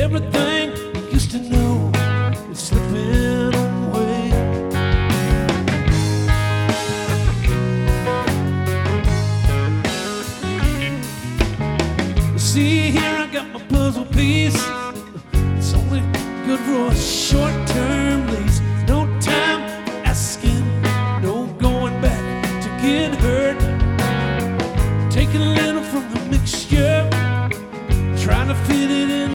Everything I used to know is slipping away. See, here I got my puzzle piece. It's only good for a short-term lease. No time for asking, no going back to get hurt. Taking a little from the mixture